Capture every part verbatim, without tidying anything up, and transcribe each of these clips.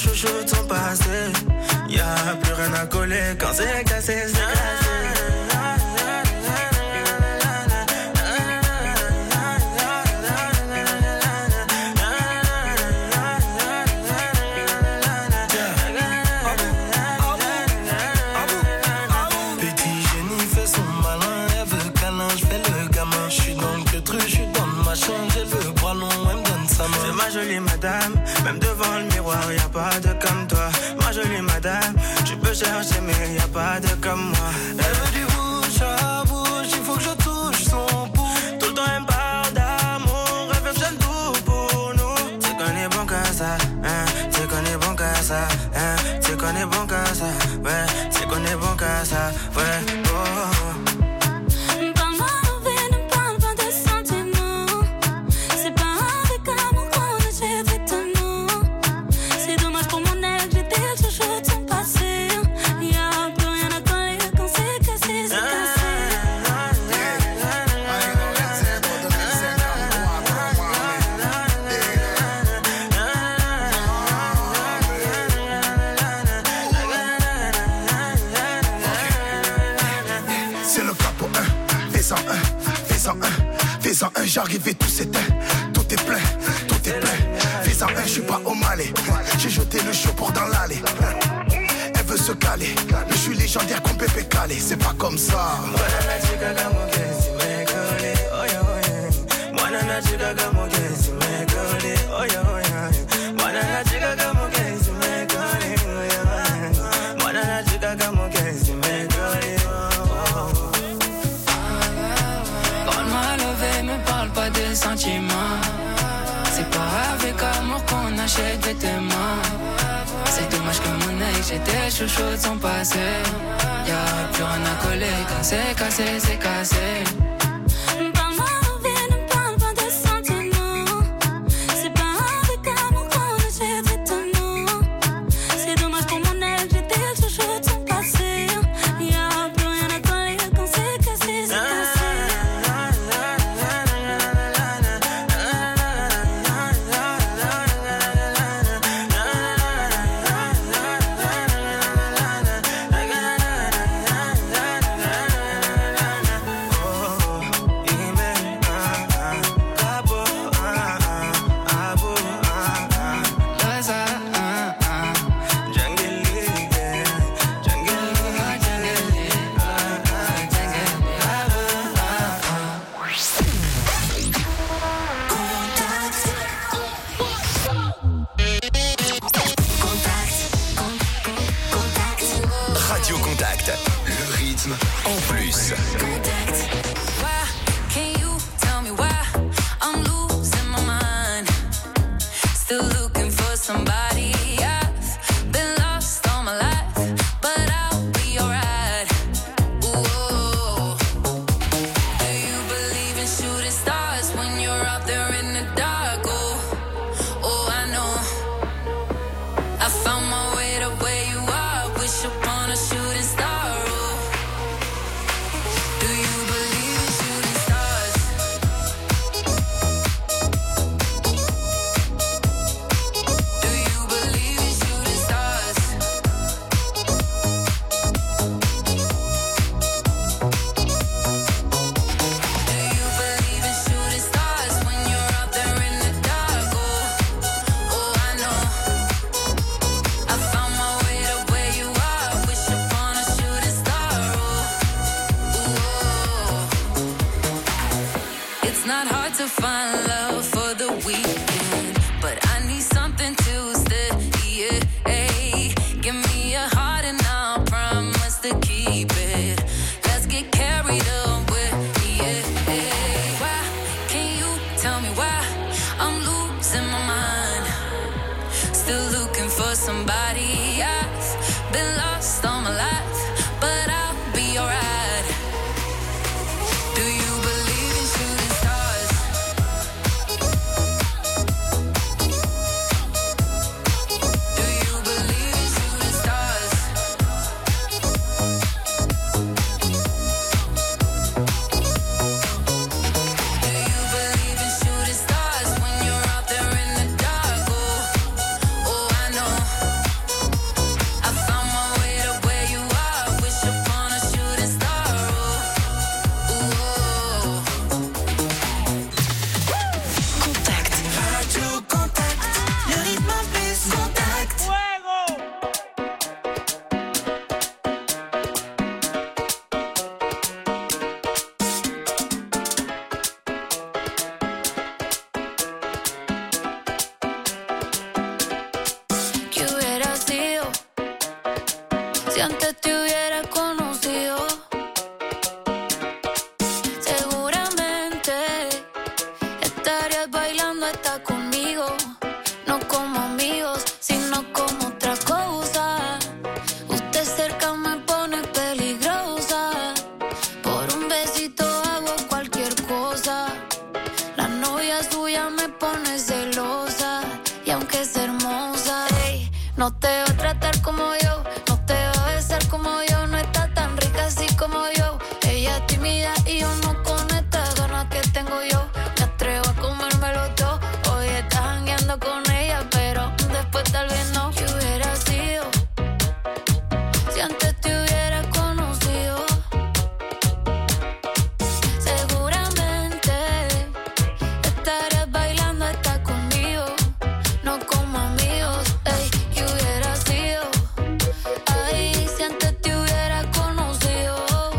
chouchoute sont passés. Y'a plus rien à coller quand c'est cassé, c'est cassé. C'est ma jolie madame, même devant le miroir, y'a pas de comme toi. Ma jolie madame, tu peux chercher mais y'a pas de comme moi. Elle veut du bouche à bouche, il faut que je touche son pouls. Tout le temps elle me parle d'amour, elle veut que je donne tout pour nous. Tu connais bon qu'à ça, hein, tu connais bon qu'à ça, hein, tu connais bon qu'à ça, ouais, tu connais bon qu'à ça, ouais, oh. Fais-en un, j'arrive et tout s'éteint. Tout est plein, tout est plein. Fais-en un, je suis pas au Malais. J'ai jeté le chaud pour dans l'allée. Elle veut se caler, mais je suis légendaire comme Pépé Calé. C'est pas comme ça. Sentiments. C'est pas avec amour qu'on achète des témoins. C'est dommage que mon œil, j'étais chouchou de son passé. Y'a plus rien à coller, quand c'est cassé, c'est cassé. Si antes te hubiera conocido, seguramente estarías bailando hasta conmigo. No como amigos, sino como otra cosa. Usted cerca me pone peligrosa. Por un besito hago cualquier cosa. La novia suya me pone celosa. Y aunque es hermosa, ey, no te va a tratar como yo, no te va a besar como yo. No está tan rica así como yo. Ella es tímida y yo no con estas ganas que tengo yo. Me atrevo a comérmelo todo. Hoy estás jangueando con ella, pero después tal vez no. ¿Qué hubiera sido si antes te hubiera conocido? Seguramente estarías bailando hasta conmigo. No como amigos, ey, ¿qué hubiera sido? Ay, si antes te hubiera conocido.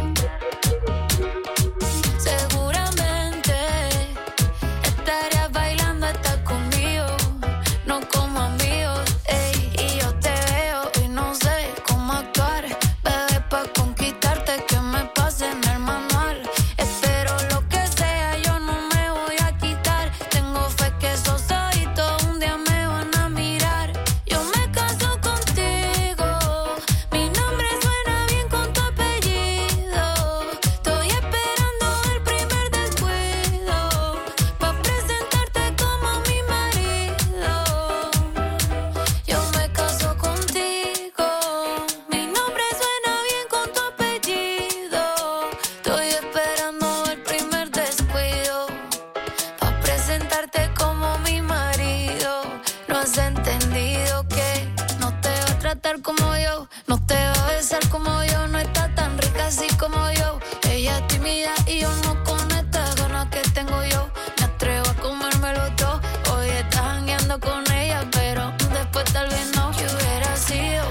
Seguramente estarías bailando hasta conmigo. No como amigos, ey, y yo te veo y no sé cómo actuar. Bebé, pa' conquistarte que me pase en el manual. Espero lo que sea, yo no me voy a quitar. Tengo fe que esos ojitos un día me van a mirar. Yo me caso contigo, mi nombre suena bien con tu apellido. Estoy esperando el primer descuido pa' presentarte como mi marido. Yo me caso contigo, mi nombre suena bien con tu apellido. Estoy esperando el primer descuido pa' presentarte como mi marido. No has entendido que no te va a tratar como yo, no te va a besar como yo. No está tan rica así como yo. Ella es tímida y yo no con estas ganas que tengo yo. Me atrevo a comérmelo todo. Hoy estás jangueando con ella, pero después tal vez no. ¿Qué hubiera sido?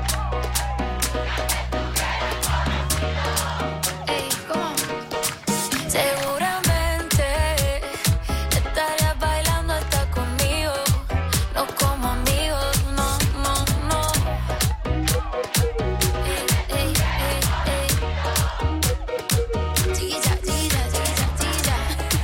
Ey, ¿cómo? Seguramente estarías bailando hasta conmigo. No como amigos, no, no, no. Ey, ey, ey, ey. Chiquilla, chiquilla, chiquilla, chiquilla.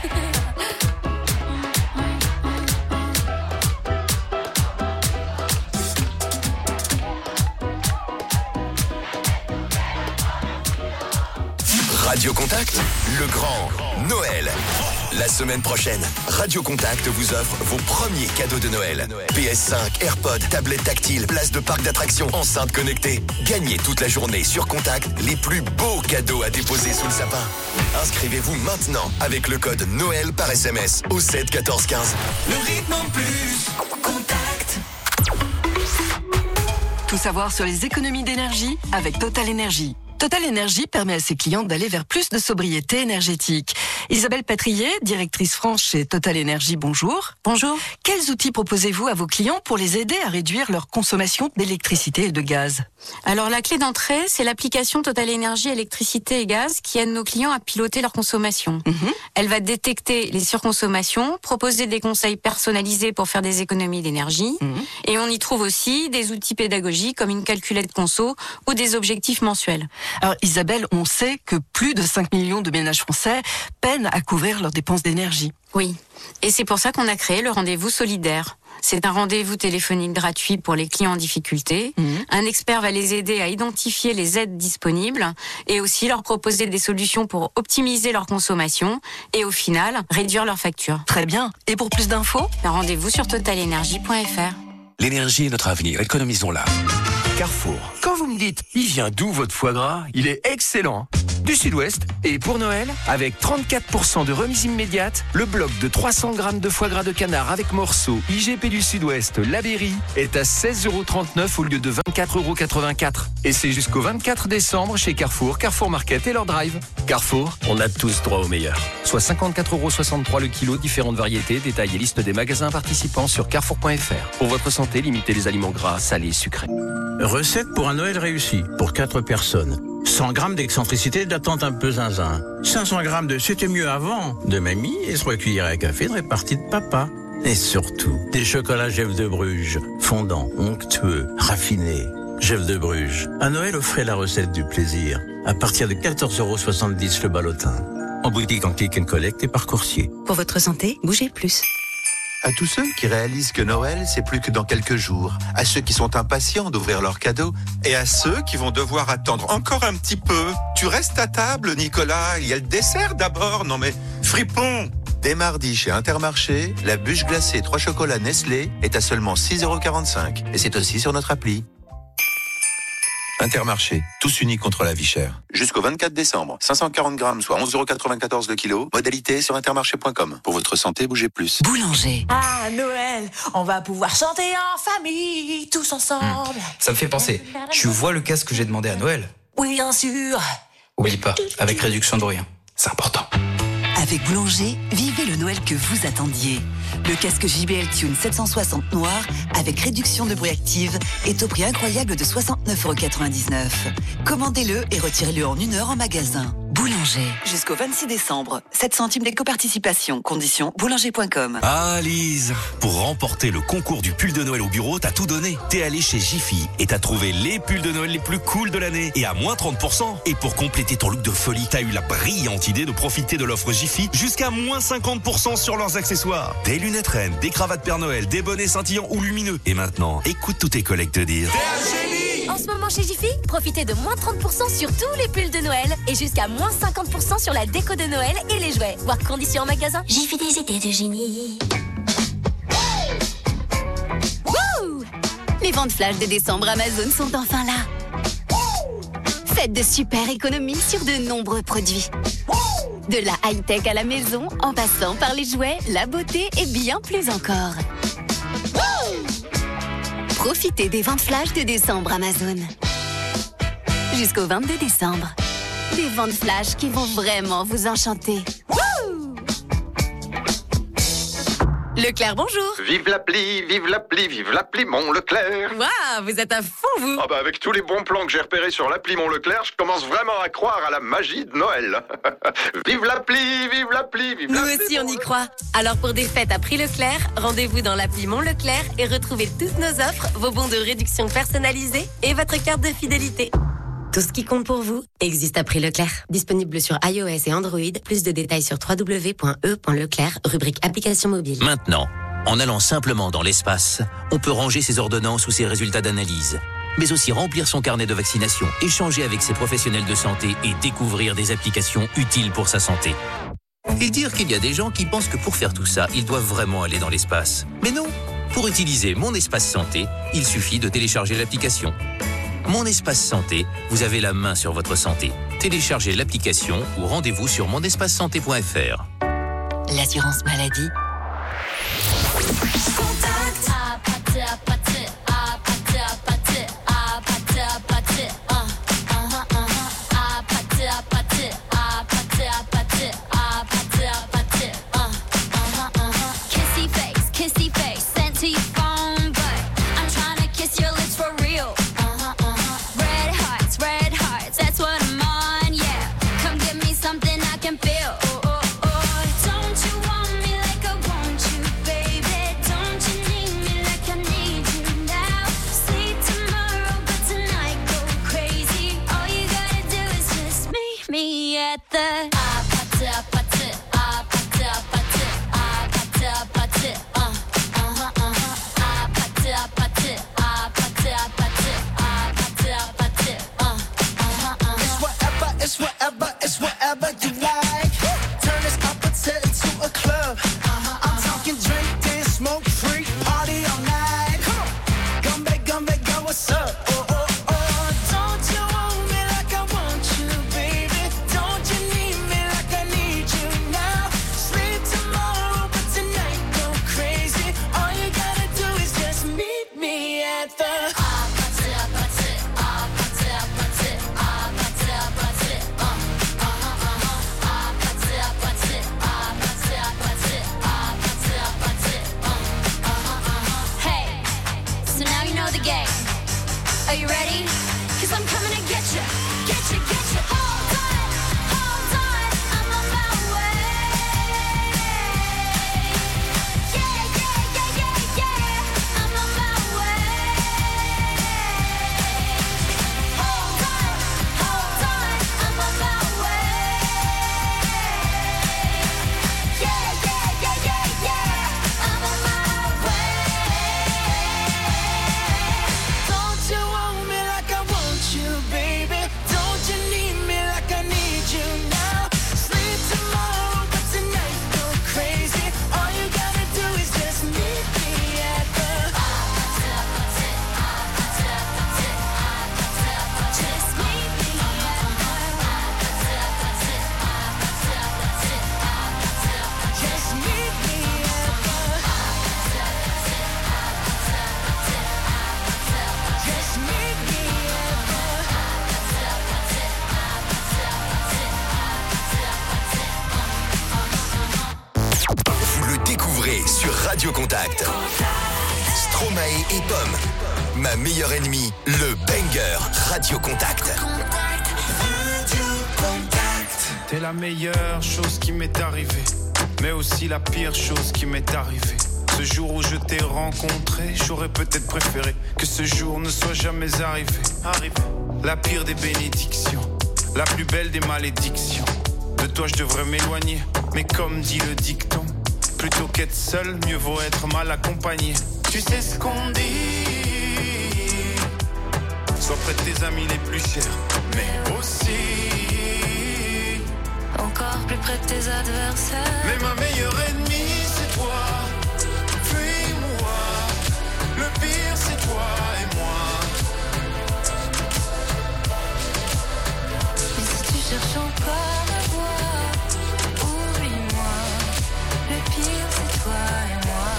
Radio Contact, le grand Noël. La semaine prochaine, Radio Contact vous offre vos premiers cadeaux de Noël. P S cinq, AirPods, tablettes tactiles, places de parc d'attractions, enceintes connectées. Gagnez toute la journée sur Contact les plus beaux cadeaux à déposer sous le sapin. Inscrivez-vous maintenant avec le code Noël par S M S au sept quatorze quinze. Le rythme en plus. Contact. Tout savoir sur les économies d'énergie avec Total Énergie. Total Énergie permet à ses clients d'aller vers plus de sobriété énergétique. Isabelle Patrier, directrice France chez Total Énergie, bonjour. Bonjour. Quels outils proposez-vous à vos clients pour les aider à réduire leur consommation d'électricité et de gaz? Alors la clé d'entrée, c'est l'application Total Énergie électricité et gaz qui aide nos clients à piloter leur consommation. Mmh. Elle va détecter les surconsommations, proposer des conseils personnalisés pour faire des économies d'énergie. Mmh. Et on y trouve aussi des outils pédagogiques comme une calculette conso ou des objectifs mensuels. Alors Isabelle, on sait que plus de cinq millions de ménages français peinent à couvrir leurs dépenses d'énergie. Oui, et c'est pour ça qu'on a créé le rendez-vous solidaire. C'est un rendez-vous téléphonique gratuit pour les clients en difficulté. Mmh. Un expert va les aider à identifier les aides disponibles et aussi leur proposer des solutions pour optimiser leur consommation et au final, réduire leur facture. Très bien. Et pour plus d'infos, un rendez-vous sur total énergie point f r. L'énergie est notre avenir, économisons-la. Carrefour. Quand vous me dites, il vient d'où votre foie gras? Il est excellent. Du Sud-Ouest. Et pour Noël, avec trente-quatre pour cent de remise immédiate, le bloc de trois cents grammes de foie gras de canard avec morceaux I G P du Sud-Ouest, La Berry, est à seize euros trente-neuf au lieu de vingt-quatre euros quatre-vingt-quatre. Et c'est jusqu'au vingt-quatre décembre chez Carrefour, Carrefour Market et leur drive. Carrefour, on a tous droit au meilleur. Soit cinquante-quatre euros soixante-trois le kilo, différentes variétés, détails et liste des magasins participants sur carrefour point f r. Pour votre santé, limitez les aliments gras, salés, sucrés. Recette pour un Noël réussi, pour quatre personnes. cent grammes d'excentricité d'attente un peu zinzin. cinq cents grammes de c'était mieux avant de mamie et trois cuillères à café de répartie de papa. Et surtout, des chocolats Jeff de Bruges, fondants, onctueux, raffinés. Gel de Bruges. À Noël, offrez la recette du plaisir. À partir de quatorze euros soixante-dix le ballotin. En boutique, en click and collect et par coursier. Pour votre santé, bougez plus. À tous ceux qui réalisent que Noël, c'est plus que dans quelques jours. À ceux qui sont impatients d'ouvrir leurs cadeaux. Et à ceux qui vont devoir attendre encore un petit peu. Tu restes à table, Nicolas. Il y a le dessert d'abord. Non mais, fripon! Dès mardi chez Intermarché, la bûche glacée trois chocolats Nestlé est à seulement six euros quarante-cinq. Et c'est aussi sur notre appli. Intermarché, tous unis contre la vie chère. Jusqu'au vingt-quatre décembre, cinq cent quarante grammes, soit onze euros quatre-vingt-quatorze le kilo. Modalité sur intermarché point com. Pour votre santé, bougez plus. Boulanger. Ah, Noël, on va pouvoir chanter en famille, tous ensemble. Mmh. Ça me fait penser, tu vois le casque que j'ai demandé à Noël? Oui, bien sûr. Oublie pas, avec réduction de rien. C'est important. Avec Boulanger, vivez le Noël que vous attendiez. Le casque J B L Tune sept cent soixante noir avec réduction de bruit active est au prix incroyable de soixante-neuf euros quatre-vingt-dix-neuf. Commandez-le et retirez-le en une heure en magasin. Boulanger. Jusqu'au vingt-six décembre. sept centimes d'éco-participation. Conditions boulanger point com. Ah Lise, pour remporter le concours du pull de Noël au bureau, t'as tout donné. T'es allé chez Jiffy et t'as trouvé les pulls de Noël les plus cool de l'année et à moins trente pour cent. Et pour compléter ton look de folie, t'as eu la brillante idée de profiter de l'offre Jiffy jusqu'à moins cinquante pour cent sur leurs accessoires. Des lunettes reines, des cravates Père Noël, des bonnets scintillants ou lumineux. Et maintenant, écoute tous tes collègues te dire... En ce moment chez Jiffy, profitez de moins trente pour cent sur tous les pulls de Noël et jusqu'à moins cinquante pour cent sur la déco de Noël et les jouets. Voir conditions en magasin. Jiffy, des idées de génie. Wouh! Les ventes flash de décembre Amazon sont enfin là. Faites de super économies sur de nombreux produits. De la high-tech à la maison, en passant par les jouets, la beauté et bien plus encore. Profitez des ventes flash de décembre Amazon. Jusqu'au vingt-deux décembre. Des ventes flash qui vont vraiment vous enchanter. Leclerc, bonjour. Vive l'appli, vive l'appli, vive l'appli Mon Leclerc. Waouh, vous êtes à fond, vous. Ah bah avec tous les bons plans que j'ai repérés sur l'appli Mon Leclerc, je commence vraiment à croire à la magie de Noël. Vive l'appli, vive l'appli, vive Nous l'appli. aussi, on y croit. Alors pour des fêtes à prix Leclerc, rendez-vous dans l'appli Mon Leclerc et retrouvez toutes nos offres, vos bons de réduction personnalisés et votre carte de fidélité. Tout ce qui compte pour vous existe à prix Leclerc. Disponible sur iOS et Android. Plus de détails sur w w w point e point leclerc, rubrique application mobile. Maintenant, en allant simplement dans l'espace, on peut ranger ses ordonnances ou ses résultats d'analyse, mais aussi remplir son carnet de vaccination, échanger avec ses professionnels de santé et découvrir des applications utiles pour sa santé. Et dire qu'il y a des gens qui pensent que pour faire tout ça, ils doivent vraiment aller dans l'espace. Mais non, pour utiliser Mon Espace Santé, il suffit de télécharger l'application. Mon Espace Santé, vous avez la main sur votre santé. Téléchargez l'application ou rendez-vous sur mon espace santé point f r. L'assurance maladie. sur Radio Contact. Stromae et Pomme. Ma meilleure ennemie, le banger Radio Contact. T'es la meilleure chose qui m'est arrivée, mais aussi la pire chose qui m'est arrivée. Ce jour où je t'ai rencontré, j'aurais peut-être préféré que ce jour ne soit jamais arrivé. Arrivé. La pire des bénédictions, la plus belle des malédictions. De toi je devrais m'éloigner, mais comme dit le dicton, plutôt qu'être seul, mieux vaut être mal accompagné. Tu sais ce qu'on dit, sois près de tes amis les plus chers, mais aussi encore plus près de tes adversaires. Mais ma meilleure ennemie c'est toi. Fuis-moi, le pire c'est toi et moi. Et si tu cherches encore à voir, oublie-moi, le pire c'est toi et moi.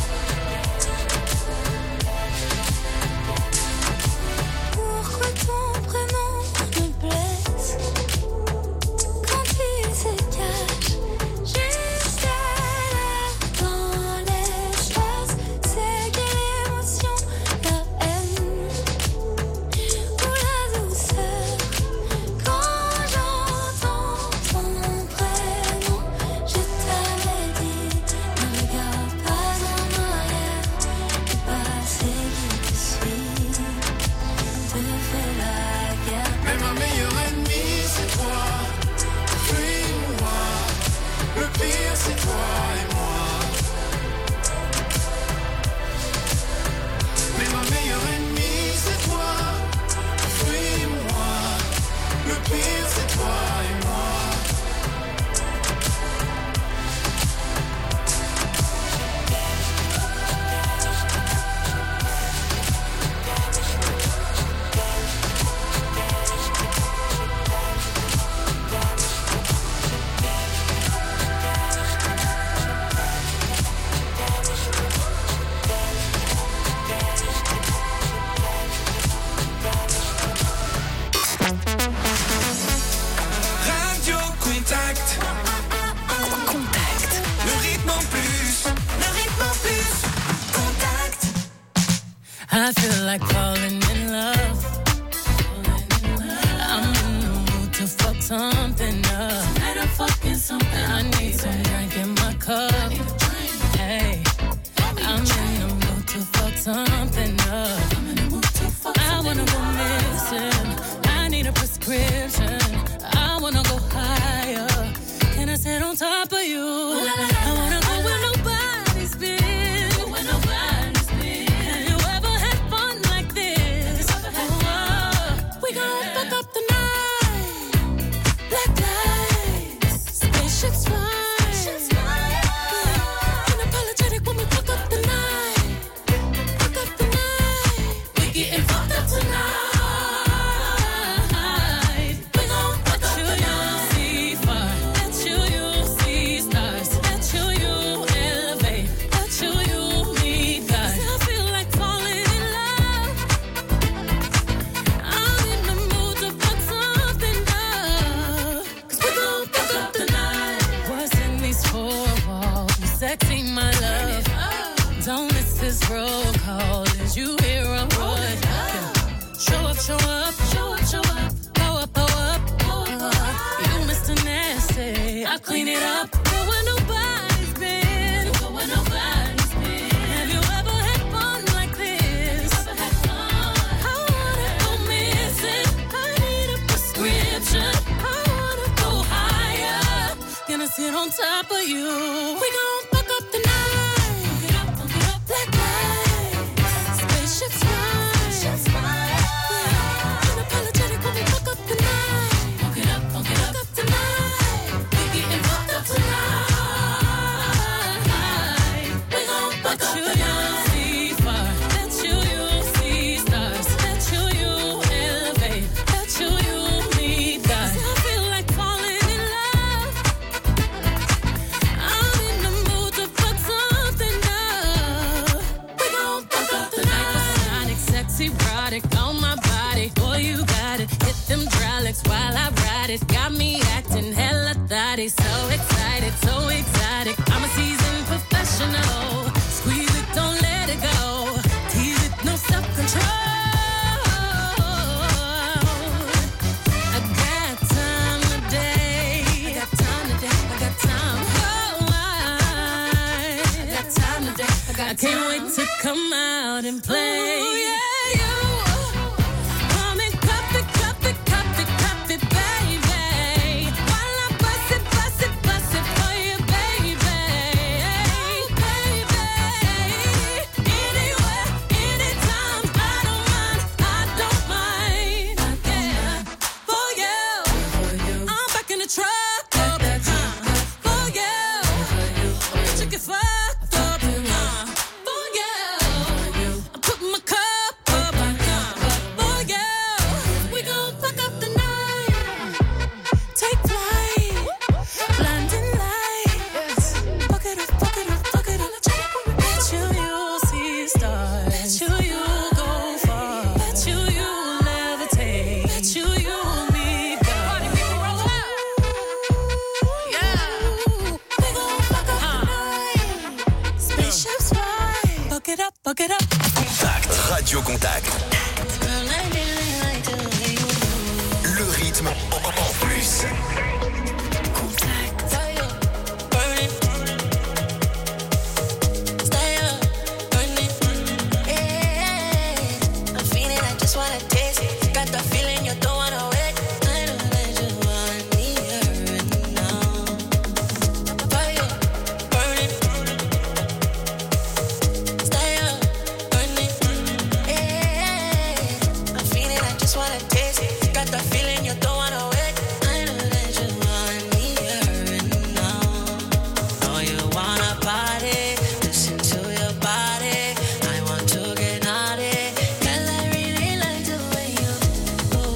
Pourquoi ton prénom me blesse quand il se cache juste là dans l'espace? C'est quelle émotion, la haine ou la douceur? Quand j'entends ton prénom, je t'avais dit, ne regarde pas en arrière, le passé qui te suit te fait la guerre. Mais ma meilleure ennemie c'est toi. Fuis-moi, le pire c'est toi et moi. Mais ma meilleure ennemie c'est toi. Fuis-moi, le pire c'est toi et moi. Radio Contact. Contact. Le rythme en plus. Le rythme en plus. Contact. I feel like falling in love. I'm in the mood to fuck something up. Tonight I'm fucking something. I need some drink in my cup. Hey, I'm in the mood to fuck something up. I wanna go missing. I need a prescription. I wanna go higher. Can I sit on top of you? I wanna go where nobody's been. Where nobody's been. Have you ever had fun like this? Oh, we gon' fuck up the night. Black lights, spaceships fly. Unapologetic when we fuck up the night. Fuck up the night. We getting fucked up tonight. We gon' fuck up the night. See fire. Let you, you see stars. Let you, you elevate. Let you, you meet God. I feel like falling in love. I'm in the mood to fuck something up. 'Cause we gon' fuck up the night. What's in these four walls? You sexy, my love. Don't miss this roll call. Is you here or what? Show up, show up, show up, show up. Go up, go up, go up. You Mister Nasty, I clean it up. Go where nobody's been. Go where nobody's been. Have you ever had fun like this? Ever had fun? I wanna go missing. I need a prescription. I wanna go higher. Gonna sit on top of you. We gon' fuck up the night. Black lights, spaceships fly. Unapologetic when we fuck up the night. Fuck it up, fuck it up, fuck up the night. We getting fucked up tonight. We gon' fuck up the night. See fire, let you, you see stars. Let you, you elevate. Let you, you meet God. I feel like falling in love. I'm in the mood to fuck something up. We gon' fuck up the night. Hypersonic, sexy, erotic on my body. Boy, you got it. Hit them hydraulics while I ride it. Got me acting hella thotty. So excited, so exotic. I'm a seasoned professional. come out and play. Ooh, yeah, you come and cup it, cup it, cup it, cup it, baby. While I bust it, bust it, bust it for you, baby. Hey, baby. Anywhere, anytime, I don't mind, I don't mind. Yeah, for you, I'm back in the truck. For you, chicken fucked up. For you, I'm putting my cup up. For you, we gon' fuck up the night. Take flight, blinding lights. Fuck it up, fuck it up, fuck it up. Bet you you'll see stars. Bet you you'll go far. Bet you you'll levitate. Bet you you'll meet God. Party people roll out. Yeah, we gon' fuck up the night. Spaceships fly. Fuck it up, fuck it up. Contact, Radio Contact. Le rythme en, en plus. I'm feeling, I just wanna taste it. Got the feeling you don't wanna wait. I know that you want me here now. Fire, burning, style, burning. I'm feeling, I just wanna taste it. Got the feeling you don't wanna wait. I know that you want me here now. Know you wanna party, listen to your body. I want to get naughty. Girl, I really like the way you move.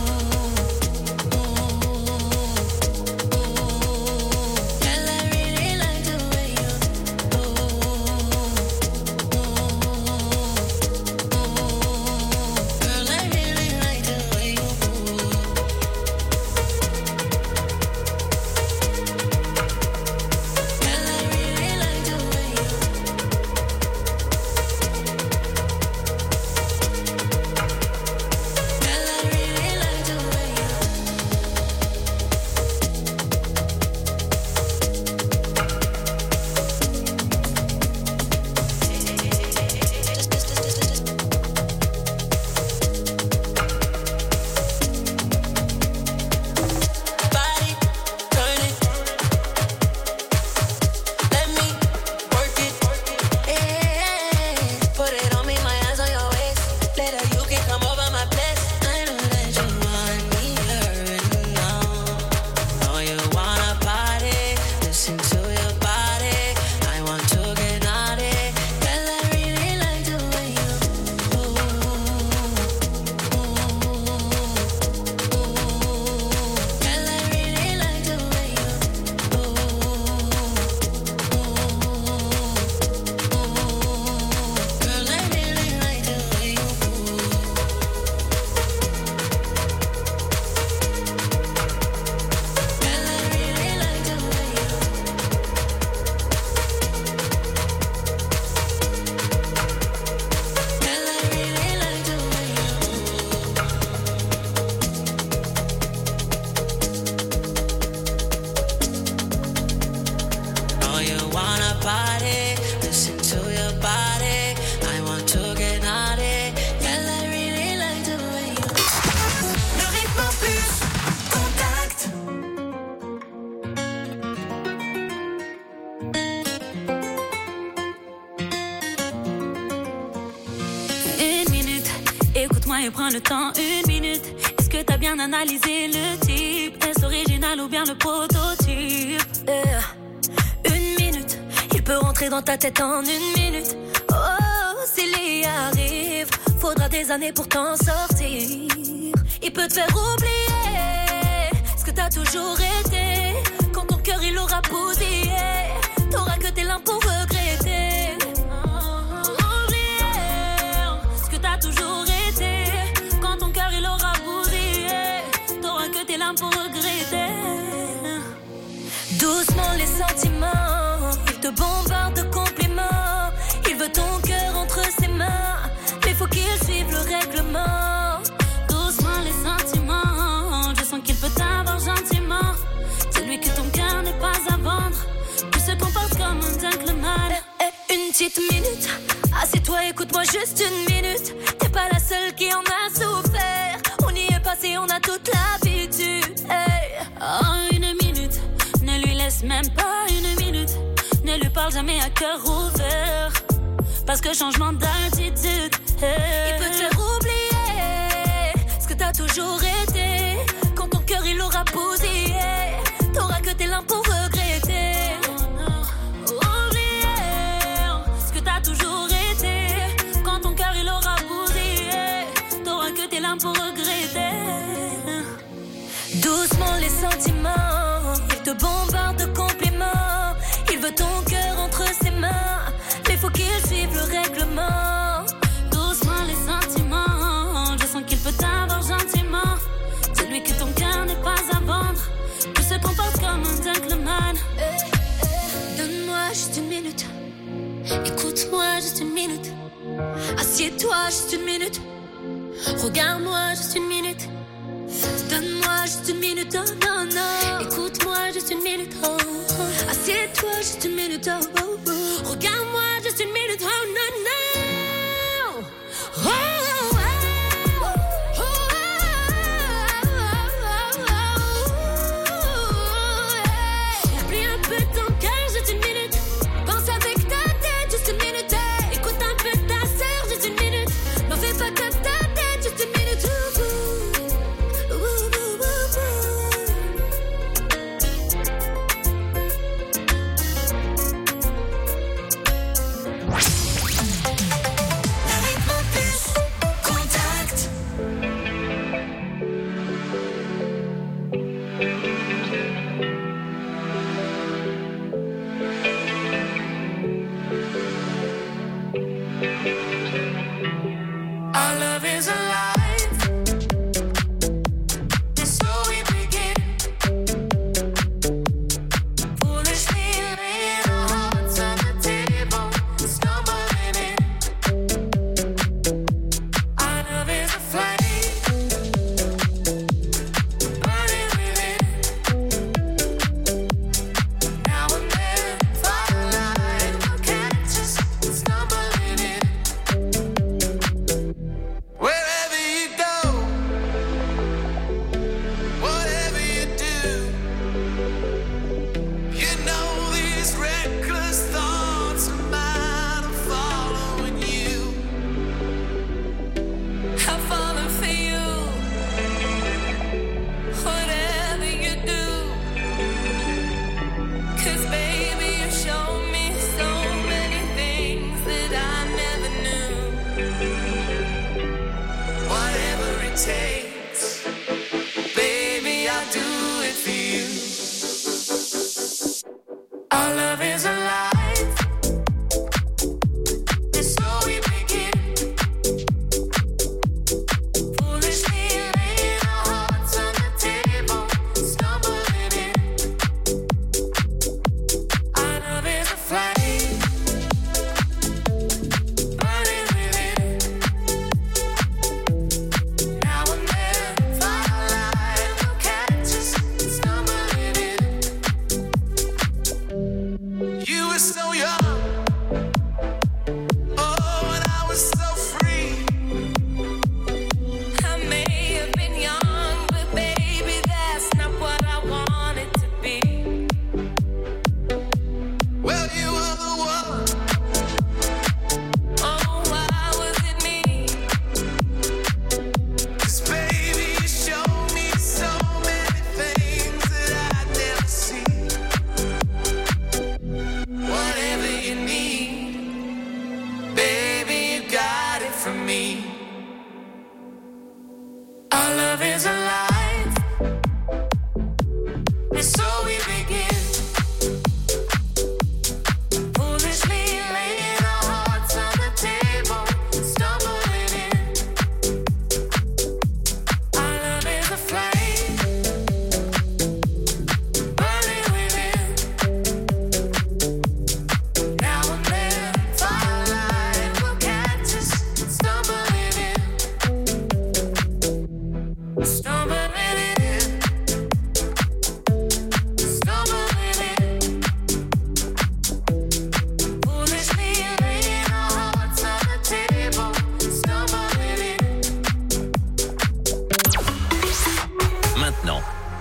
Girl, I really like the way you move. Girl, I really like the way you move. Girl, I really like the way you Girl, I really like the way you body turning. Let me work it. Yeah, put it on me, my hands on your waist. Later you can come over my place. I know that you want me here and now. Know you wanna party, listen to your body. I want to get naughty. Girl, I really like the way you move. Girl, I really like the way you move. Girl, I really like the way you move. Girl, I really like the way you Girl, I really like the way you Know you wanna party, listen to your body. I want to get naughty. Girl, I really like the way you Le rythme en plus, contact. Une minute, écoute-moi et prends le temps. Une minute, est-ce que t'as bien analysé le type? Est-ce original ou bien le prototype? Yeah. Une minute, il peut rentrer dans ta tête en une minute. Oh, s'il y arrive, faudra des années pour t'en sortir. Il peut te faire oublier ce que t'as toujours été. Quand ton cœur il aura bousillé, t'auras que tes larmes pour regretter. Oublier ce que t'as toujours été. Quand ton cœur il aura bousillé, t'auras que tes larmes pour regretter. Doucement les sentiments, il te bombarde de compliments. Il veut ton cœur entre ses mains, mais faut qu'il suive le règlement. Doucement les sentiments, je sens qu'il peut t'avoir gentiment. Celui que ton cœur n'est pas à vendre, qui se comporte comme un gentleman. Une petite minute, Assieds-toi, écoute-moi juste une minute. T'es pas la seule qui en a souffert. On y est passé, on a toute l'habitude. Hey. Oh, une minute, ne lui laisse même pas une minute. Ne lui parle jamais à cœur ouvert. Parce que changement d'attitude, hey. Il peut te faire oublier ce que t'as toujours été. Quand ton cœur il aura bousillé, t'auras que tes larmes pour regretter. Oublier ce que t'as toujours été. Quand ton cœur il aura bousillé, t'auras que tes larmes pour regretter. Doucement les sentiments, il te bombarde de compliments. Il veut ton cœur entre ses mains, mais faut qu'il suive le règlement. Doucement les sentiments, je sens qu'il peut t'avoir gentiment. Dis-lui que ton cœur n'est pas à vendre, qu'il se comporte comme un gentleman. Donne-moi juste une minute, écoute-moi juste une minute. Assieds-toi juste une minute, regarde-moi juste une minute. Donne-moi juste une minute, oh non, non. Écoute-moi juste une minute, oh, oh. Assieds-toi juste une minute, oh, oh, oh. Regarde-moi juste une minute, oh non, non. Oh, oh, oh.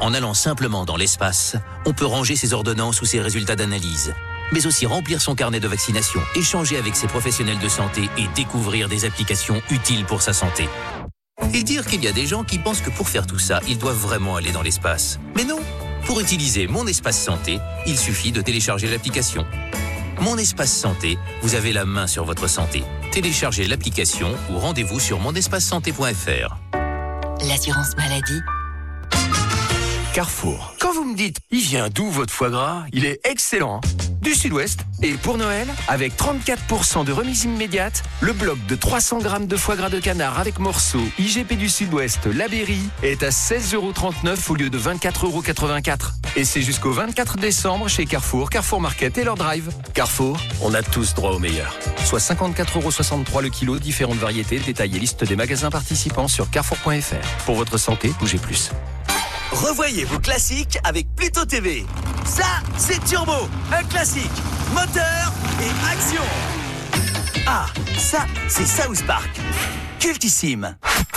En allant simplement dans l'espace, on peut ranger ses ordonnances ou ses résultats d'analyse, mais aussi remplir son carnet de vaccination, échanger avec ses professionnels de santé et découvrir des applications utiles pour sa santé. Et dire qu'il y a des gens qui pensent que pour faire tout ça, ils doivent vraiment aller dans l'espace. Mais non! Pour utiliser Mon Espace Santé, il suffit de télécharger l'application. Mon Espace Santé, vous avez la main sur votre santé. Téléchargez l'application ou rendez-vous sur mon espace santé point f r. L'assurance maladie. Carrefour. Quand vous me dites, il vient d'où votre foie gras? Il est excellent. Du Sud-Ouest. Et pour Noël, avec trente-quatre pour cent de remise immédiate, le bloc de trois cents grammes de foie gras de canard avec morceaux I G P du Sud-Ouest, La Berry, est à seize euros trente-neuf au lieu de vingt-quatre euros quatre-vingt-quatre. Et c'est jusqu'au vingt-quatre décembre chez Carrefour, Carrefour Market et leur drive. Carrefour, on a tous droit au meilleur. Soit cinquante-quatre euros soixante-trois le kilo, différentes variétés, détails et liste des magasins participants sur carrefour point f r. Pour votre santé, bougez plus. Revoyez vos classiques avec Pluto T V. Ça, c'est Turbo, un classique, moteur et action. Ah, ça, c'est South Park, cultissime.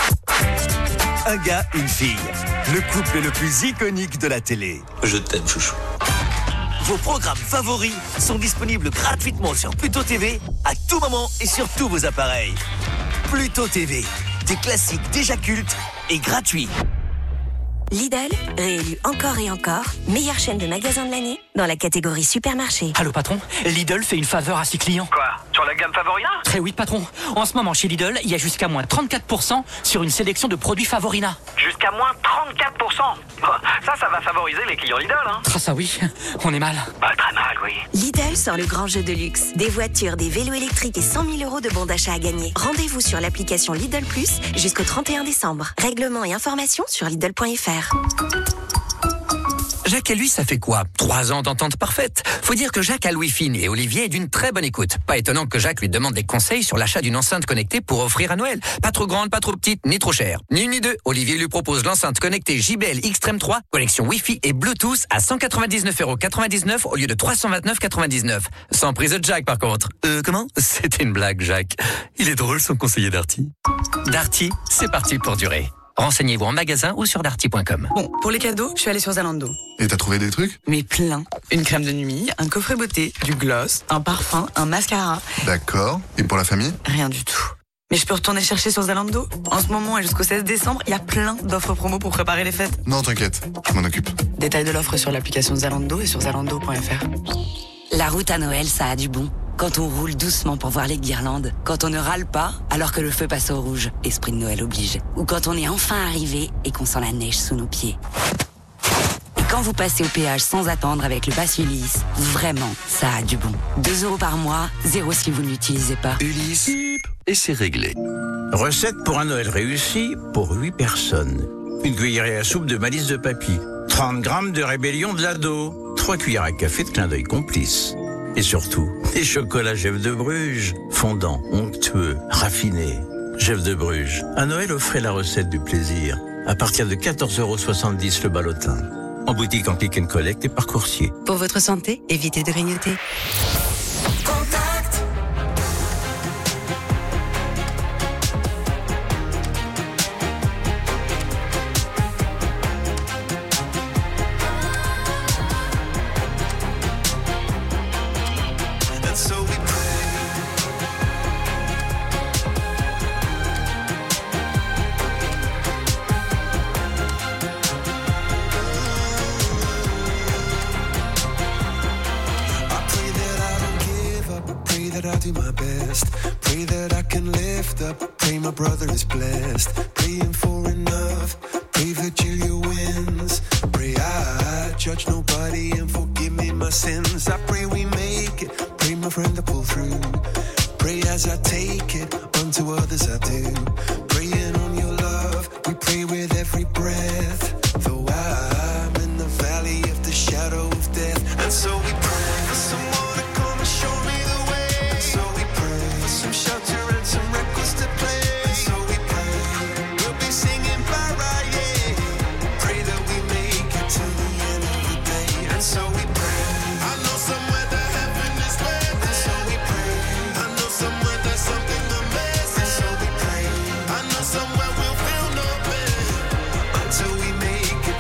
Un gars, une fille, le couple le plus iconique de la télé. Je t'aime, chouchou. Vos programmes favoris sont disponibles gratuitement sur Pluto T V à tout moment et sur tous vos appareils. Pluto T V, des classiques déjà cultes et gratuits. Lidl, réélu encore et encore, meilleure chaîne de magasins de l'année dans la catégorie supermarché. Allô patron, Lidl fait une faveur à ses clients. Quoi? Sur la gamme Favorina? Très oui patron, en ce moment chez Lidl, il y a jusqu'à moins trente-quatre pour cent sur une sélection de produits Favorina. Jusqu'à moins trente-quatre pour cent? Ça, ça va favoriser les clients Lidl, hein? Ah ça oui, on est mal. Bah très mal, oui. Lidl sort le grand jeu de luxe. Des voitures, des vélos électriques et cent mille euros de bons d'achat à gagner. Rendez-vous sur l'application Lidl Plus jusqu'au trente et un décembre. Règlements et informations sur Lidl point f r. Jacques et lui, ça fait quoi? Trois ans d'entente parfaite. Faut dire que Jacques a Louis Fine et Olivier est d'une très bonne écoute. Pas étonnant que Jacques lui demande des conseils sur l'achat d'une enceinte connectée pour offrir à Noël. Pas trop grande, pas trop petite, ni trop chère. Ni une ni deux. Olivier lui propose l'enceinte connectée J B L Extreme trois, connexion Wi-Fi et Bluetooth à cent quatre-vingt-dix-neuf euros quatre-vingt-dix-neuf au lieu de trois cent vingt-neuf euros quatre-vingt-dix-neuf. Sans prise de Jack par contre. Euh, comment? C'était une blague, Jacques. Il est drôle son conseiller Darty. Darty, c'est parti pour durer. Renseignez-vous en magasin ou sur darty point com. Bon, pour les cadeaux, je suis allée sur Zalando. Et t'as trouvé des trucs? Mais plein. Une crème de nuit, un coffret beauté, du gloss, un parfum, un mascara. D'accord. Et pour la famille? Rien du tout. Mais je peux retourner chercher sur Zalando? En ce moment et jusqu'au seize décembre, il y a plein d'offres promo pour préparer les fêtes. Non, t'inquiète, je m'en occupe. Détails de l'offre sur l'application Zalando et sur zalando point f r. La route à Noël, ça a du bon. Quand on roule doucement pour voir les guirlandes, quand on ne râle pas alors que le feu passe au rouge, esprit de Noël oblige, ou quand on est enfin arrivé et qu'on sent la neige sous nos pieds. Et quand vous passez au péage sans attendre avec le pass Ulysse, vraiment, ça a du bon. deux euros par mois, zéro si vous ne l'utilisez pas. Ulysse, et c'est réglé. Recette pour un Noël réussi pour huit personnes. Une cuillerée à soupe de malice de papy, trente grammes de rébellion de l'ado, trois cuillères à café de clin d'œil complice. Et surtout, des chocolats Jeff de Bruges, fondants, onctueux, raffinés. Jeff de Bruges. À Noël, offrez la recette du plaisir. À partir de quatorze euros soixante-dix le ballotin. En boutique, en click and collect et par coursier. Pour votre santé, évitez de grignoter. Until we make it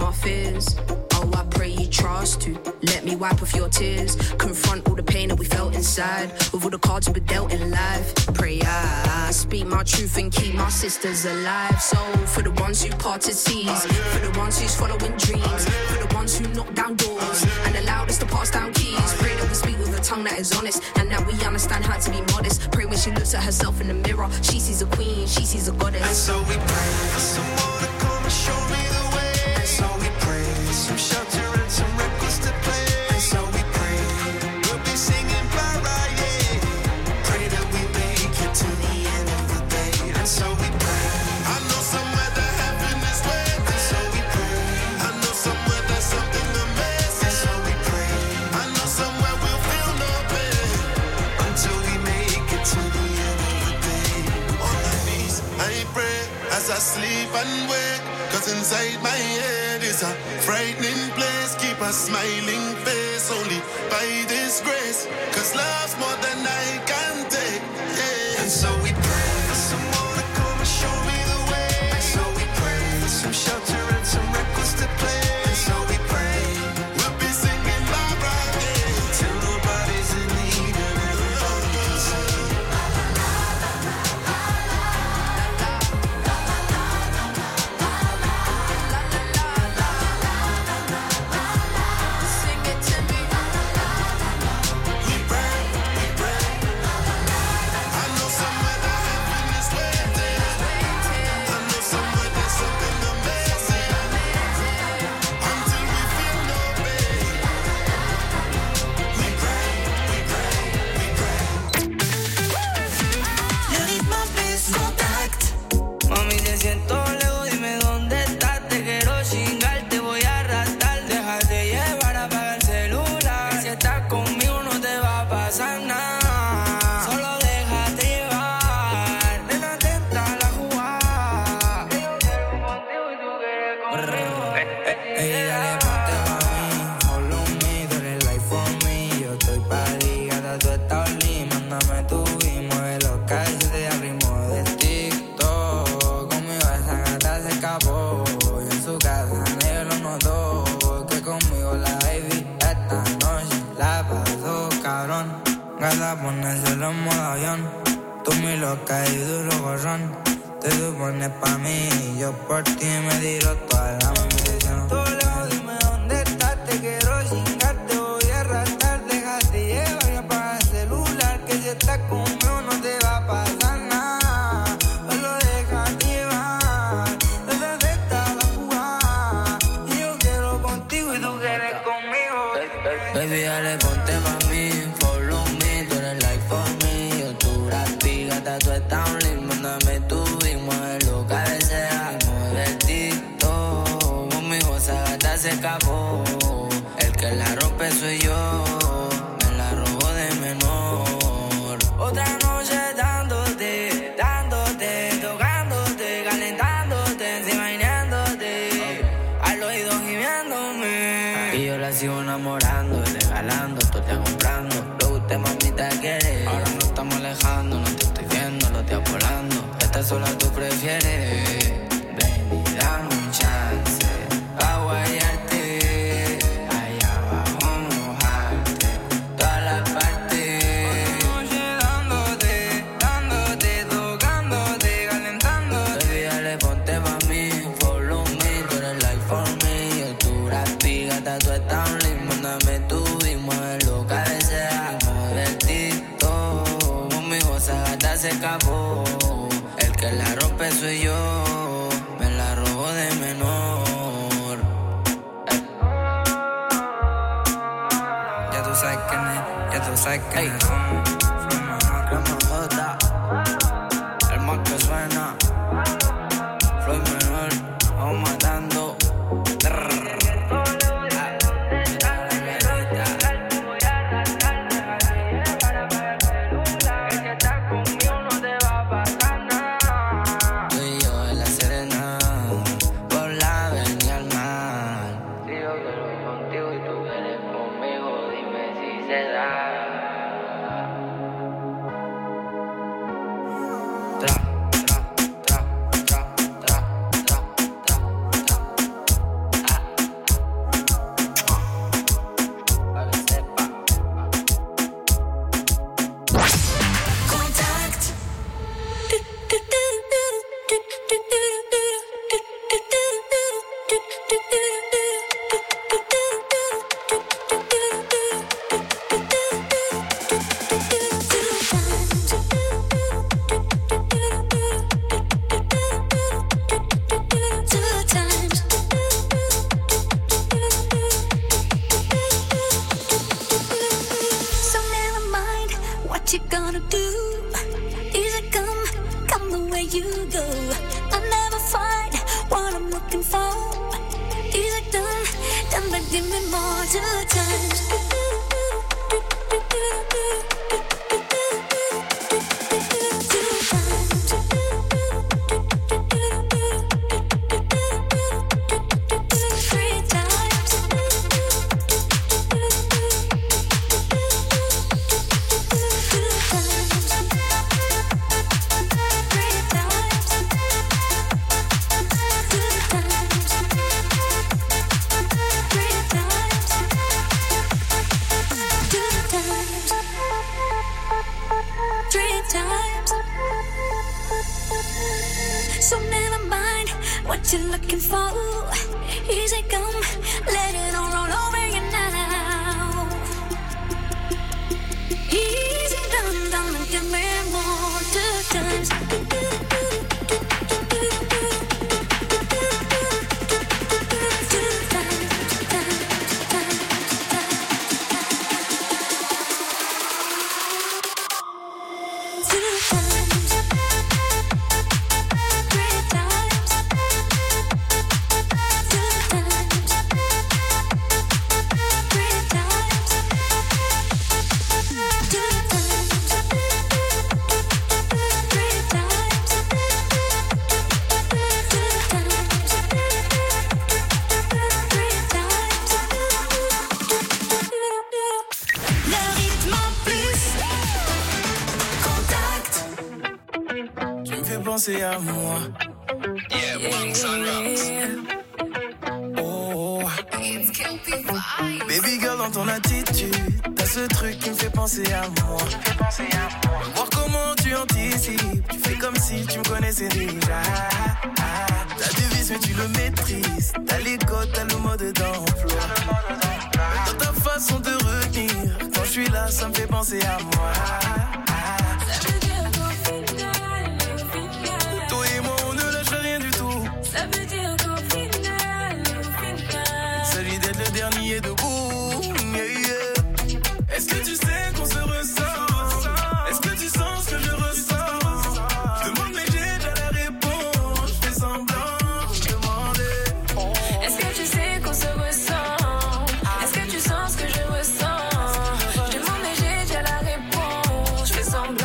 my fears. Oh, I pray you trust to let me wipe off your tears. Confront all the pain that we felt inside with all the cards we were dealt in life. Pray I speak my truth and keep my sisters alive. So for the ones who parted seas, for the ones who's following dreams, for the ones who knock down doors and allowed us to pass down keys. Pray that we speak with a tongue that is honest and that we understand how to be modest. Pray when she looks at herself in the mirror, she sees a queen, she sees a goddess. And so we pray for someone to come and show me the way. And so we pray for some shelter and some records to play. And so we pray we'll be singing para, yeah. Pray that we make it to the end of the day. And so we pray. I know somewhere that heaven is waiting. And so we pray. I know somewhere there's something amazing. And so we pray. I know somewhere we'll feel no pain until we make it to the end of the day. On my knees, I pray as I sleep and wake. Cause inside my head is a frightening place. Keep a smiling face only by this grace. Cause love's more than I can take, yeah. And so we pray for someone to come and show me the way. And so we pray for some shelter and some records to play. And so we pray we'll be singing bye bye, yeah. Till nobody's in need and everybody can sing. Ponérselo en modo avión. Tú mi loca y duro gorrón. Te supones pa' mí y yo por ti me tiro toda la munición. Tú lejos, dime dónde estás. Te quiero chingar, te voy a arrastrar. Déjate llevar y apaga el celular. Que si estás conmigo no te va a pasar nada. Solo déjate llevar. Desde esta la jugada. Y yo quiero contigo y tú quieres conmigo. Baby, dale, ponte pa' mí. Tú estás un lindo, mándame tu y muévelo, cabecea, mueve el TikTok. Conmigo esa gata se escapó. El que la rompe soy yo, me la robo de menor. Otra noche dándote, dándote, tocándote, calentándote, encima imaginándote, al oído gimiéndome. Y yo la sigo enamorando, regalando, todo te comprando. Lo que usted mamita quiere. Ahora no estamos alejando, no te estoy viendo, lo estoy volando. Esta sola tú prefieres. Ven y dame un chance pa' guayarte. Allá abajo mojarte todas las partes. Noche dándote, dándote, tocándote, calentándote. Baby, dale, ponte pa' mí, follow me. Tú eres like for me. Yo tú rapi, gata, tú estás un lindo. Mándame tu y muévelo, cabecea, mueve el TikTok. Conmigo esa gata se escapó. El que la rompe soy yo, me la robo de menor. Eh. Ya tú sabes quién es, ya tú sabes quién es. Flow mejor, crema jota. El más que suena. Flow mejor, vamos matando. what you're looking for. Easy come, let it all roll over you now. Easy done, done, and give me more two times. Penser à moi. Yeah, yeah. Oh. Baby girl, dans ton attitude, t'as ce truc qui me fait penser à moi. Voir comment tu anticipes, tu fais comme si tu me connaissais déjà. T'as des vices mais tu le maîtrises, t'as les codes, t'as le mode d'emploi. Dans ta façon de retenir, quand je suis là, ça me fait penser à moi. Ça veut dire qu'au final, au final, s'agit d'être le dernier debout. Yeah, yeah. Est-ce que tu sais qu'on se ressent? Est-ce que tu sens ce que je ressens? Je demande mais j'ai déjà la réponse. Je fais semblant de demander. est-ce que tu sais qu'on se ressent? Est-ce que tu sens ce que je ressens? Je demande mais j'ai déjà la réponse. Je fais semblant.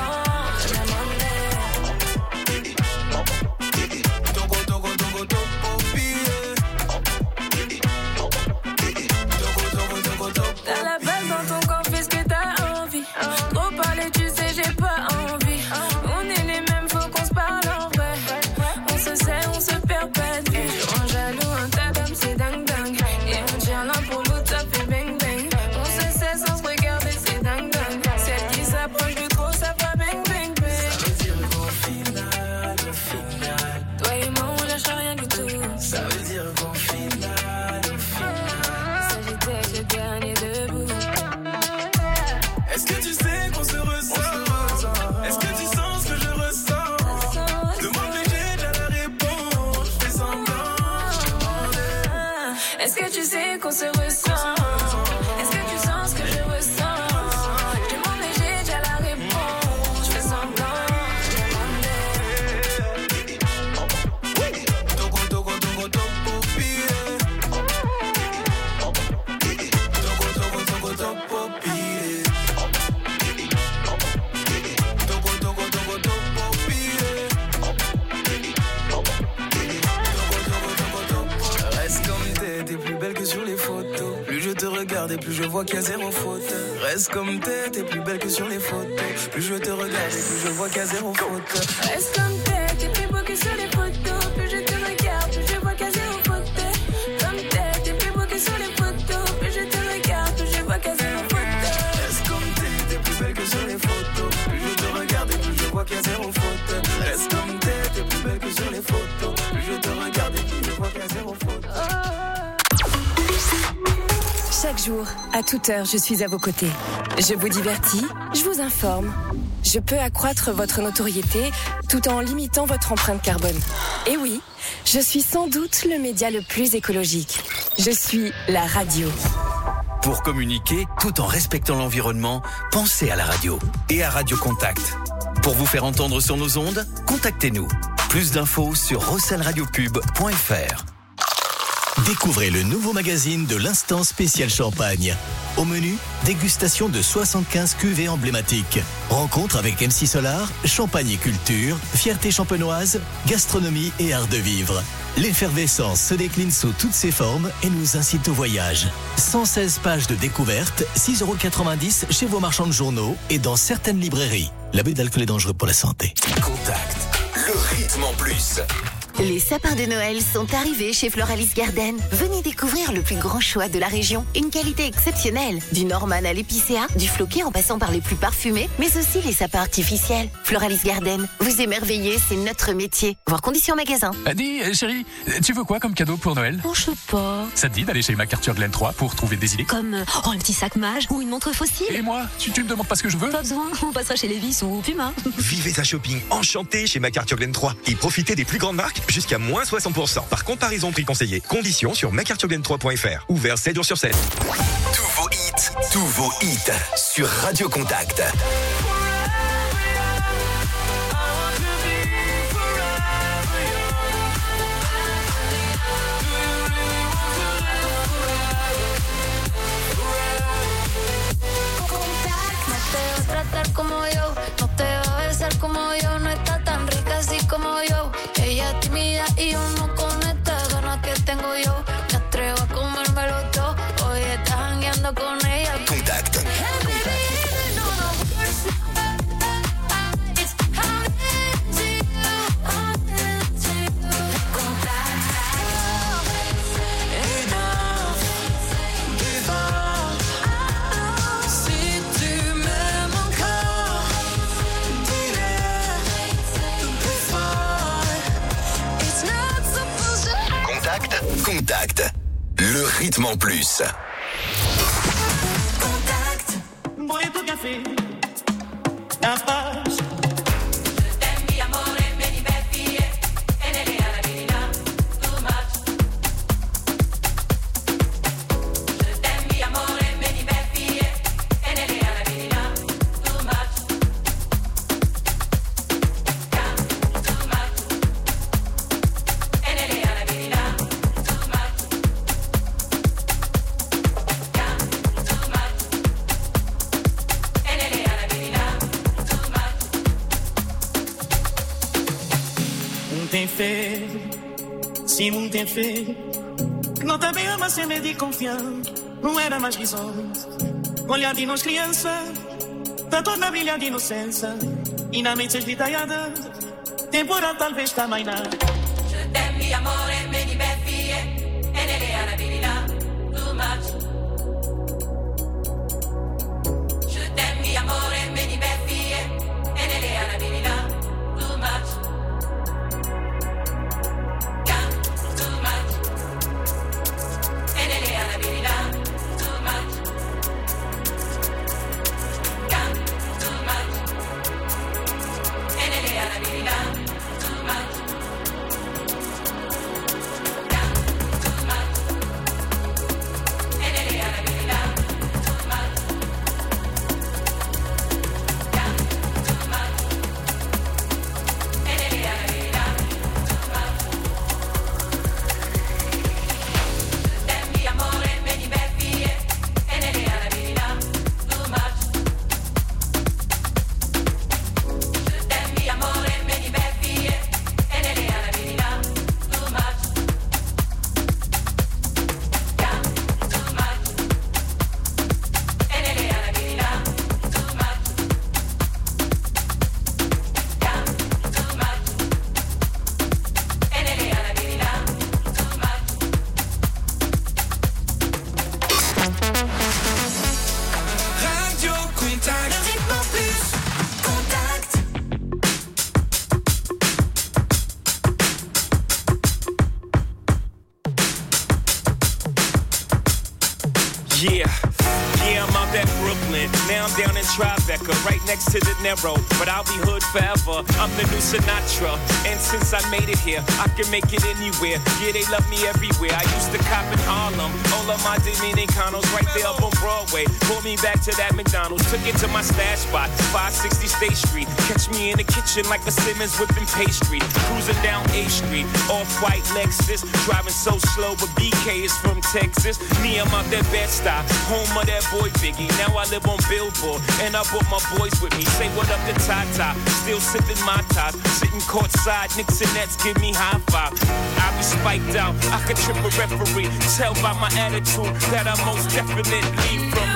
T'as la balle dans ton corps, fais ce que t'as envie. Trop parler, tu sais, j'ai pas envie. On est les mêmes, faut qu'on se parle en vrai. On se sait, on se perd pas de vue. Je rends jaloux, un tas d'hommes, c'est dingue dingue. Et on tient l'un pour l'autre, ça fait bang bang. On se sait sans se regarder, c'est dingue dingue. Celle qui s'approche de trop, ça va bang bang bang. Ça veut dire qu'au final, au final, toi et moi, on lâche rien du tout. Ça veut dire qu'au final, au final, ça j'étais le dernier debout. est-ce que tu sais qu'on se ressent? Est-ce que tu sens ce que je ressens? Demande mais j'ai déjà la réponse. Je fais semblant de demander. Est-ce que tu sais qu'on se ressent? Est-ce que tu sens ce que je ressens? Je demande mais j'ai déjà la réponse. Je fais semblant de demander. Togo, togo, togo, togo, pire. Togo, togo, togo, togo, pire. Togo, togo, togo, togo, pire. Reste comme t'es, t'es plus belle que sur les photos. Plus je te regarde et plus je vois qu'il y a zéro faute. Reste comme t'es, t'es plus belle que sur les photos. Plus je te regarde et plus je vois qu'il y a zéro faute. Reste comme t'es, t'es plus beau que sur les photos. Plus je te regarde, plus je vois qu'à zéro faute. Comme t'es, t'es plus beau que sur les photos. Plus je te regarde, plus je vois qu'à zéro faute. Reste comme t'es, t'es plus belle que sur les photos. Plus je te regarde et plus je vois qu'il y a zéro faute. Reste comme t'es, t'es plus belle que sur les photos. Plus je te regarde et plus je vois qu'il y a zéro faute. Chaque jour, à toute heure, je suis à vos côtés. Je vous divertis, je vous informe. Je peux accroître votre notoriété tout en limitant votre empreinte carbone. Et oui, je suis sans doute le média le plus écologique. Je suis la radio. Pour communiquer tout en respectant l'environnement, pensez à la radio et à Radio Contact. Pour vous faire entendre sur nos ondes, contactez-nous. Plus d'infos sur rossel radio pub point f r. Découvrez le nouveau magazine de l'Instant Spécial Champagne. Au menu, dégustation de soixante-quinze cuvées emblématiques. Rencontre avec M C Solar, Champagne et Culture, Fierté champenoise, gastronomie et art de vivre. L'effervescence se décline sous toutes ses formes et nous incite au voyage. cent seize pages de découverte, six euros quatre-vingt-dix chez vos marchands de journaux et dans certaines librairies. L'abus d'alcool est dangereux pour la santé. Contact, le rythme en plus. Les sapins de Noël sont arrivés chez Floralis Garden. Venez découvrir le plus grand choix de la région. Une qualité exceptionnelle. Du Norman à l'épicéa, du floqué en passant par les plus parfumés, mais aussi les sapins artificiels. Floralis Garden, vous émerveillez, c'est notre métier. Voir conditions magasin. Dis, chérie, tu veux quoi comme cadeau pour Noël? Oh, je sais pas. Ça te dit d'aller chez MacArthur Glen trois pour trouver des idées? Comme oh, un petit sac mage ou une montre fossile. Et moi, tu, tu me demandes pas ce que je veux? Pas besoin, on passera chez Levi's ou Puma. Vivez un shopping enchanté chez MacArthur Glen trois et profitez des plus grandes marques jusqu'à moins soixante pour cent. Par comparaison prix conseillé. Conditions sur mac arthur glen trois point f r. Ouvert sept jours sur sept. Tous vos hits, tous vos hits sur Radio Contact. Tratar como yo, no te va a besar como yo, no está tan rica así como yo. Ella es tímida y yo no con estas ganas que tengo yo. Me atrevo a comerme los dos, hoy estás jangueando con ella. Contact. Contact, le rythme en plus. Contact. Voy a tu café. La paz. Tem fé, sim, não tem fé. Não também ama sem medo e confiança. Não era mais visões. Olhar de nós criança, tá toda brilhante de inocência. E na mente esgritaiada, temporal talvez também não. Je t'aime, amore, me diverti, e nelle anabilità, too much. Je t'aime, amore, me diverti, e nelle anabilità, too much. Yeah, yeah, I'm out at Brooklyn. Now I'm down in Tribeca, right next to the Narrow. But I'll be hood forever. I'm the new Sinatra. And since I made it here, I can make it anywhere. Yeah, they love me everywhere. I used to cop in Harlem. All of my Dominicanos right there up on Broadway. Pulled me back to that McDonald's. Took it to my stash spot, five sixty State Street. Catch me in the kitchen like a Simmons whipping pastry. Cruising down A Street, off-white Lexus. Driving so slow, but B K is from Texas. Me, I'm out that Bed-Stuy, home of that boy Biggie. Now I live on Billboard, and I brought my boys with me. Say what up to Tata, still sipping my top. Sitting courtside, Knicks and Nets give me high five. I be spiked out, I could trip a referee. Tell by my attitude that I most definitely from.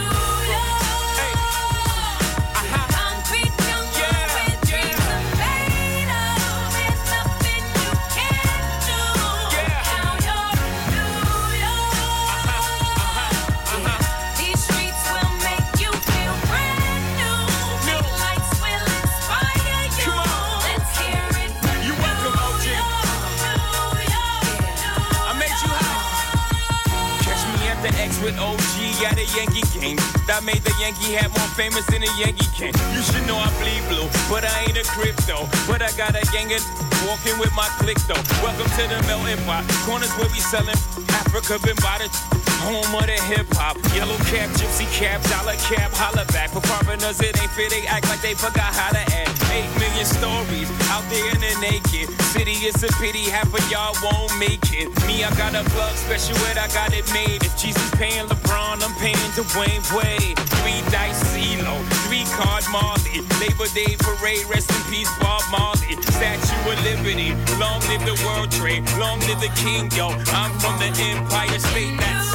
with O G at a Yankee game. That made the Yankee hat more famous than a Yankee can. You should know I bleed blue, but I ain't a crypto. But I got a gang of walking with my click though. Welcome to the melting pot. Corners where we selling Africa been by the home of the hip hop. Yellow cap, gypsy cap, dollar cap, holla back. For foreigners it ain't fair, they act like they forgot how to act. Eight million stories out there in the naked city. It's a pity half of y'all won't make it. Me, I got a plug special ed, I got it made. If Jesus paying LeBron, I'm paying Dwayne Wade. Three dice CeeLo, three card Marley. Labor Day parade, rest in peace Bob Marley. Statue of Liberty, long live the World Trade, long live the King, yo. I'm from the Empire State, that's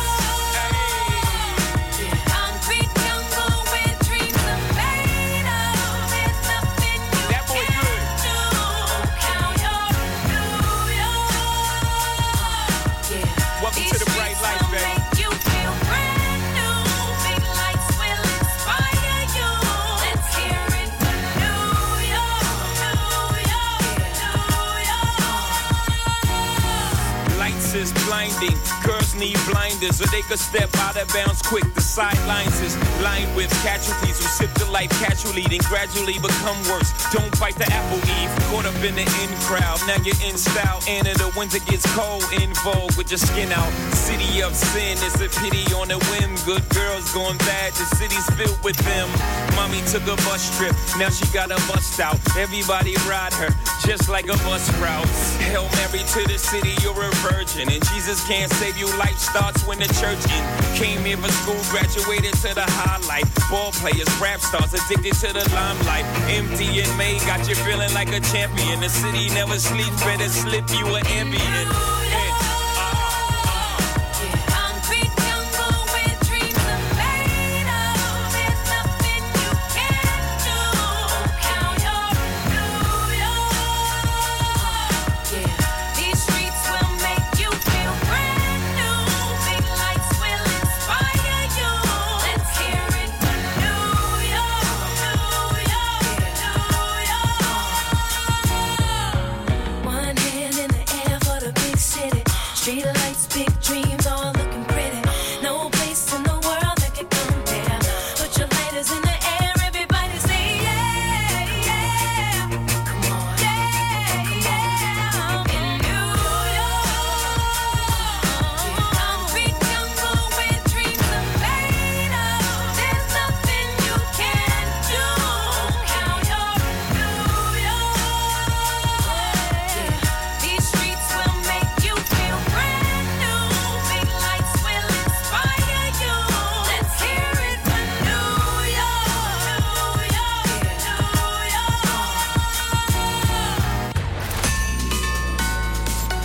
blinding. Girls need blinders so they could step out of bounds quick. The sidelines is lined with casualties who sip the life casually, then gradually become worse. Don't bite the apple, Eve. Caught up in the in crowd, now you're in style. And in the winter gets cold, in vogue with your skin out. City of sin, it's a pity on a whim. Good girls going bad, the city's filled with them. Mommy took a bus trip, now she got a bust out. Everybody ride her, just like a bus route. Hail Mary to the city, you're a virgin. And Jesus can't save you, life starts when the church in. Came here for school, graduated to the highlight. Ball players, rap stars, addicted to the limelight. Empty and May got you feeling like a champion. The city never sleeps, better slip you an ambient.